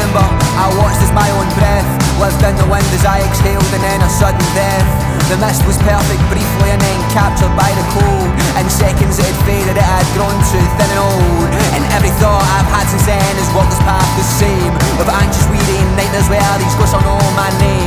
remember I watched as my own breath lived in the wind as I exhaled, and then a sudden death. The mist was perfect briefly and then captured by the cold. In seconds it had faded, it had grown too thin and old. And every thought I've had since then has walked this path the same, with anxious weary nightmares where these ghosts all know my name.